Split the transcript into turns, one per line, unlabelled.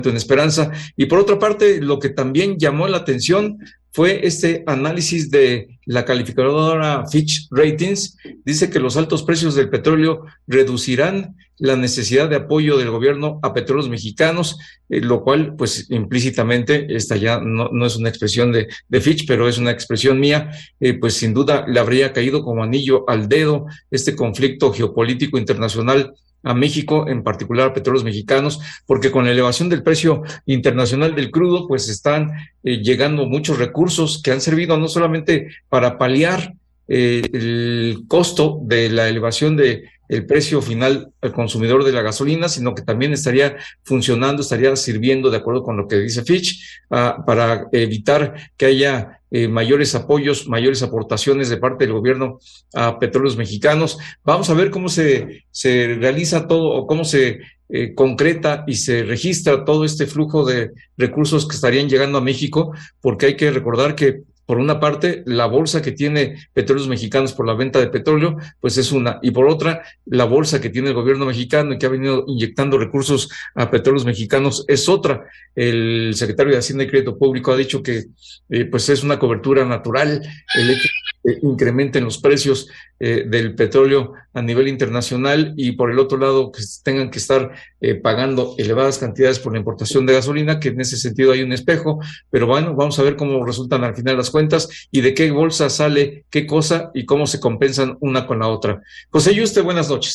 en esperanza. Y por otra parte, lo que también llamó la atención fue este análisis de la calificadora Fitch Ratings. Dice que los altos precios del petróleo reducirán la necesidad de apoyo del gobierno a petróleos mexicanos, lo cual pues implícitamente, esta ya no es una expresión de Fitch, pero es una expresión mía, pues sin duda le habría caído como anillo al dedo este conflicto geopolítico internacional a México, en particular a petróleos mexicanos, porque con la elevación del precio internacional del crudo, pues están llegando muchos recursos que han servido no solamente para paliar el costo de la elevación de el precio final al consumidor de la gasolina, sino que también estaría funcionando, estaría sirviendo, de acuerdo con lo que dice Fitch, para evitar que haya mayores apoyos, mayores aportaciones de parte del gobierno a petróleos mexicanos. Vamos a ver cómo se realiza todo o cómo se concreta y se registra todo este flujo de recursos que estarían llegando a México, porque hay que recordar que por una parte, la bolsa que tiene Petróleos Mexicanos por la venta de petróleo, pues es una, y por otra, la bolsa que tiene el gobierno mexicano y que ha venido inyectando recursos a Petróleos Mexicanos es otra. El secretario de Hacienda y Crédito Público ha dicho que pues es una cobertura natural el hecho de que incrementen los precios del petróleo a nivel internacional, y por el otro lado que tengan que estar pagando elevadas cantidades por la importación de gasolina, que en ese sentido hay un espejo. Pero bueno, vamos a ver cómo resultan al final las cuentas y de qué bolsa sale qué cosa y cómo se compensan una con la otra. José Yuste, buenas noches.